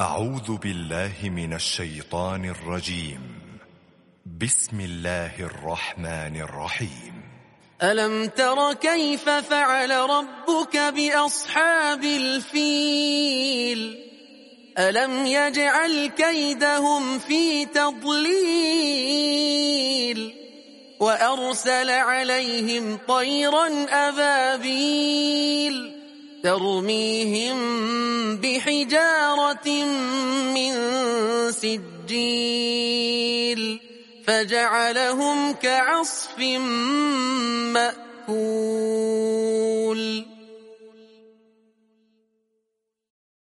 أعوذ بالله من الشيطان الرجيم. بسم الله الرحمن الرحيم. ألم تر كيف فعل ربك بأصحاب الفيل ألم يجعل كيدهم في تضليل وأرسل عليهم طيرا أبابيل ترميهم بحجارة من سجيل فجعلهم كعصف مأكول.